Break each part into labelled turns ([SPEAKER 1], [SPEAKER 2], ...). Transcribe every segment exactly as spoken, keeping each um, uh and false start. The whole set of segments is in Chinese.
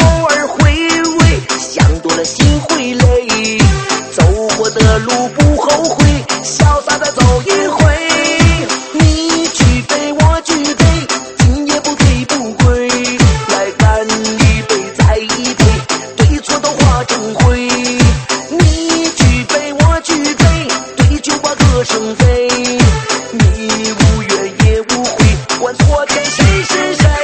[SPEAKER 1] 偶尔回味，想多了心会累。走过的路不后悔，潇洒再走一回。你举杯我举杯，今夜不醉不归。来干一杯再一杯，对错都化成灰。你举杯我举杯，对酒把歌声飞。你无怨也无悔，管昨天谁是谁。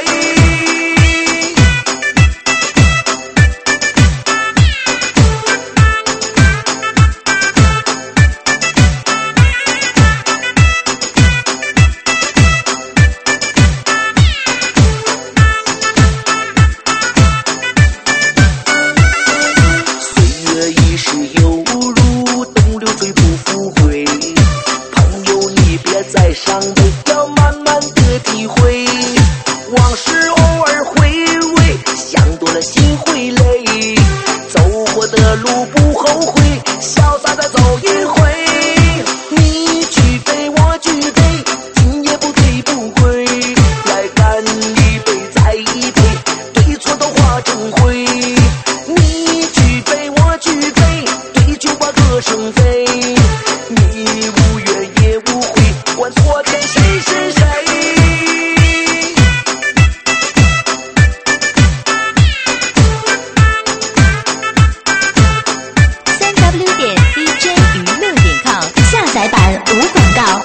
[SPEAKER 1] 再伤悲，要慢慢的体会。往事偶尔回味，想多了心会累。走过的路不后悔，潇洒再走一回。你举杯我举杯，今夜不醉不归。来干一杯再一杯，对错都化成灰。你举杯我举杯，对酒把歌声飞。你无怨也无悔，管昨天谁是谁。
[SPEAKER 2] 三 w 点 d j 娱乐点 com 下载版无广告。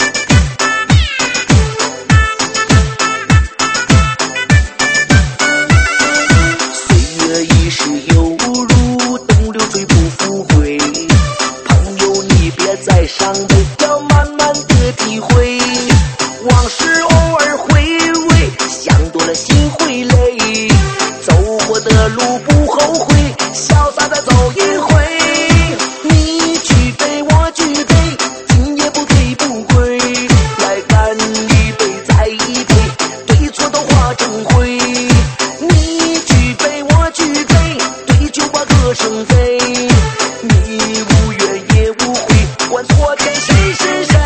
[SPEAKER 1] 岁月已逝犹如东流水不复回，朋友你别再伤悲，要慢慢的体会。往事偶尔回味，想多了心会累。走过的路不后悔，潇洒再走一回。你举杯我举杯，今夜不醉不归。来干一杯再一杯，对错都化成灰。你举杯我举杯，对酒把歌声飞。你无怨也无悔，管昨天谁是谁。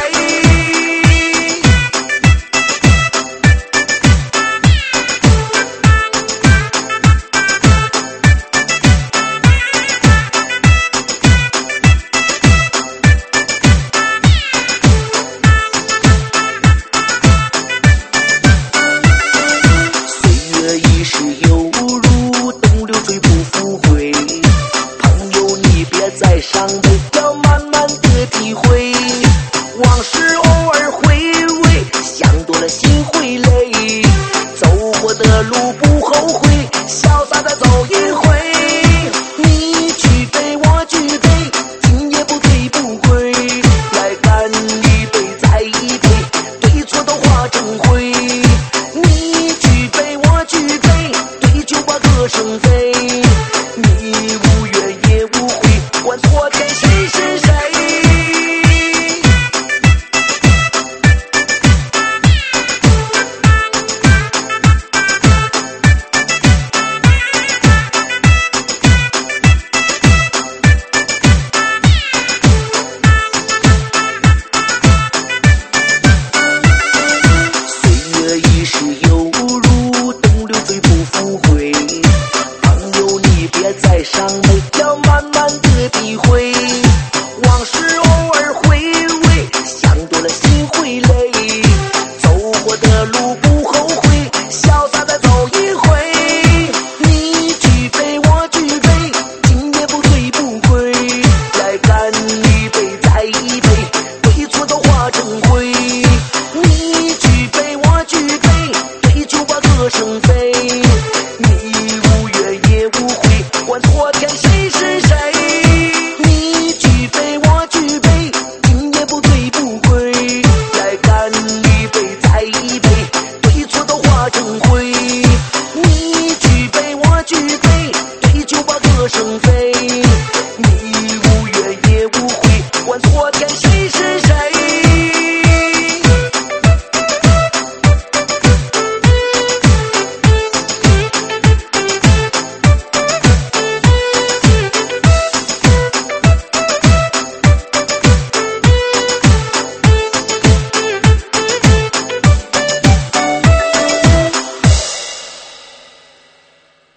[SPEAKER 1] 岁月已逝犹如东流水不复回，朋友你别再伤悲，要慢慢的体会。往事偶尔回味，想多了心会累。走过的路不后悔，潇洒再走一回。你举杯我举杯，今夜不醉不归。来干一杯再一杯，对错都化成灰。你举杯我举杯，对酒把歌声飞。